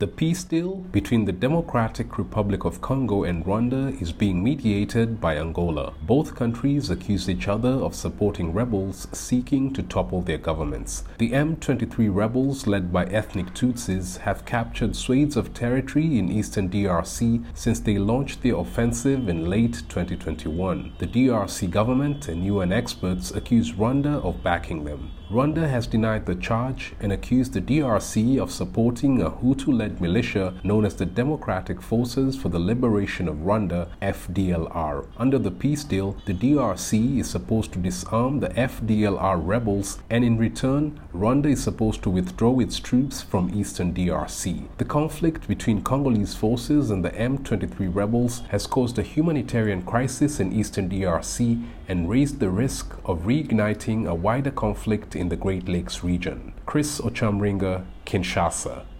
The peace deal between the Democratic Republic of Congo and Rwanda is being mediated by Angola. Both countries accuse each other of supporting rebels seeking to topple their governments. The M23 rebels, led by ethnic Tutsis, have captured swathes of territory in eastern DRC since they launched their offensive in late 2021. The DRC government and UN experts accuse Rwanda of backing them. Rwanda has denied the charge and accused the DRC of supporting a Hutu-led militia known as the Democratic Forces for the Liberation of Rwanda, FDLR. Under the peace deal, the DRC is supposed to disarm the FDLR rebels, and in return, Rwanda is supposed to withdraw its troops from eastern DRC. The conflict between Congolese forces and the M23 rebels has caused a humanitarian crisis in eastern DRC and raised the risk of reigniting a wider conflict in the Great Lakes region. Chris Ochamringa, Kinshasa.